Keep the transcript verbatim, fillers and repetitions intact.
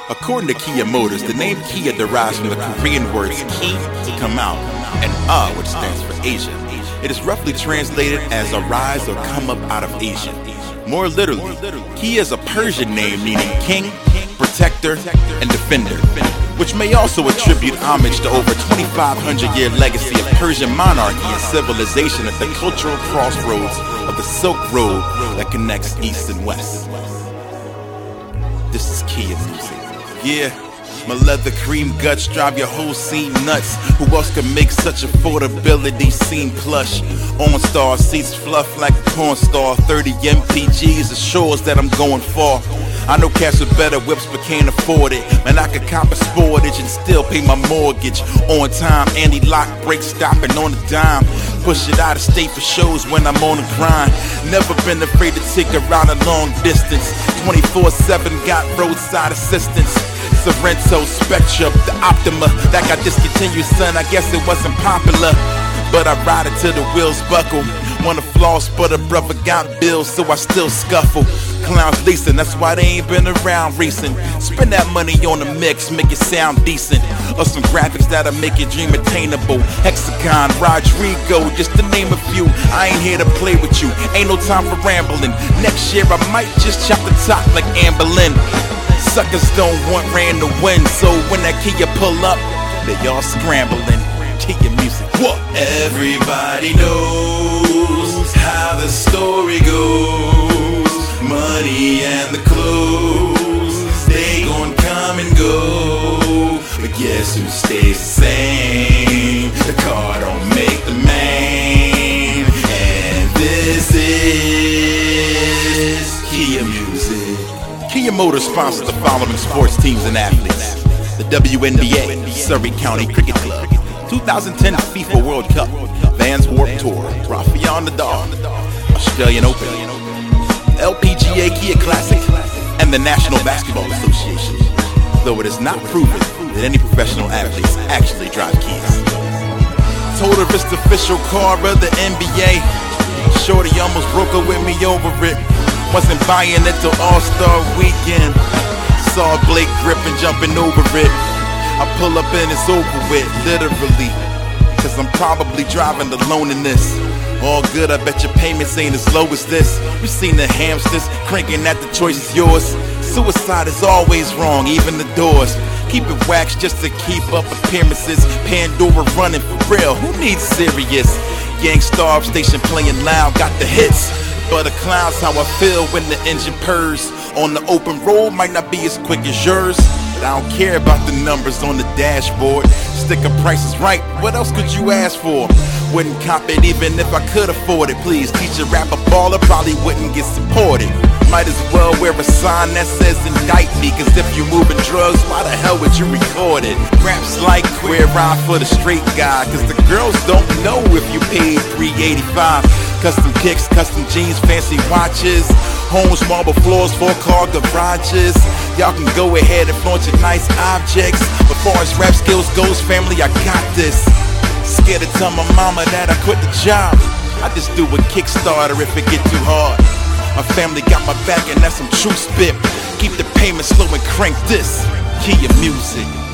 According to Kia Motors, the name Kia derives from the Korean words ki, to come out, and a, which stands for Asia. It is roughly translated as arise or come up out of Asia. More literally, Kia is a Persian name meaning king, protector, and defender, which may also attribute homage to over twenty-five hundred year legacy of Persian monarchy and civilization at the cultural crossroads of the Silk Road that connects East and West. This is Kia music. Yeah, my leather cream guts drive your whole scene nuts. Who else can make such affordability seem plush? OnStar seats fluff like a porn star. Thirty M P Gs assures that I'm going far. I know cash with better whips but can't afford it. Man, I could cop a Sportage and still pay my mortgage on time. Anti-lock brake stopping on a dime. Push it out of state for shows when I'm on the grind. Never been afraid to take a ride a long distance. twenty-four seven got roadside assistance. Sorrento, Spectra, the Optima that got discontinued, son. I guess it wasn't popular, but I ride it till the wheels buckle. Wanna floss, but a brother got bills, so I still scuffle. Clowns leasing, that's why they ain't been around recent. Spend that money on a mix, make it sound decent. Or some graphics that'll make your dream attainable. Hexagon, Rodrigo, just to name a few. I ain't here to play with you, ain't no time for rambling. Next year I might just chop the top like Amber Lynn. Suckers don't want Rand to win, so when that Kia pull up, they all scrambling. Kia music. What? Everybody knows how the story goes. Money and the clothes, they gon' come and go. But guess who stays the same? The car don't make the man. And this is Kia music. Kia Motors sponsors the following sports teams and athletes: the W N B A, Surrey County Cricket Club, twenty ten FIFA World Cup, Vans Warped Tour, Rafael Nadal, Australian Open, L P G A Kia Classic, and the National Basketball Association, though it is not proven that any professional athletes actually drive Kias. Told her it's the official car of the N B A. Shorty almost broke her with me over it. Wasn't buying it till All-Star Weekend. Saw Blake Griffin jumping over it. I pull up and it's over with, literally, cause I'm probably driving alone in this. All good, I bet your payments ain't as low as this. We seen the hamsters cranking at the choice is yours. Suicide is always wrong, even the doors. Keep it waxed just to keep up appearances. Pandora running for real, who needs serious? Gang Starve Station playing loud, got the hits. But a clown's how I feel when the engine purrs. On the open road might not be as quick as yours, but I don't care about the numbers on the dashboard. Sticker price is right, what else could you ask for? Wouldn't cop it even if I could afford it. Please teach a rapper baller, probably wouldn't get supported. Might as well wear a sign that says indict me, cause if you moving drugs, why the hell would you record it? Raps like queer ride for the straight guy, cause the girls don't know if you paid three eighty-five. Custom kicks, custom jeans, fancy watches, homes, marble floors, four-car garages. Y'all can go ahead and flaunt your nice objects, but far as rap skills goes, family, I got this. Scared to tell my mama that I quit the job. I just do a Kickstarter if it get too hard. My family got my back and that's some true spit. Keep the payments slow and crank this Kia music.